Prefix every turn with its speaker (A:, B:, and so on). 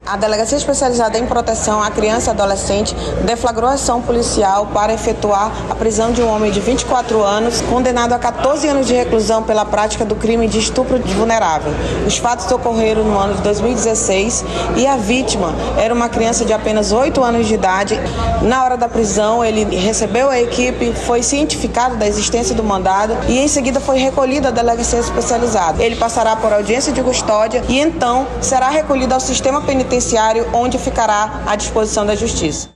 A: A Delegacia Especializada em Proteção à Criança e Adolescente deflagrou ação policial para efetuar a prisão de um homem de 24 anos, condenado a 14 anos de reclusão pela prática do crime de estupro de vulnerável. Os fatos ocorreram no ano de 2016 e a vítima era uma criança de apenas 8 anos de idade. Na hora da prisão, ele recebeu a equipe, foi cientificado da existência do mandado e em seguida foi recolhido à Delegacia Especializada. Ele passará por audiência de custódia e então será recolhido ao sistema penitenciário, onde ficará à disposição da Justiça.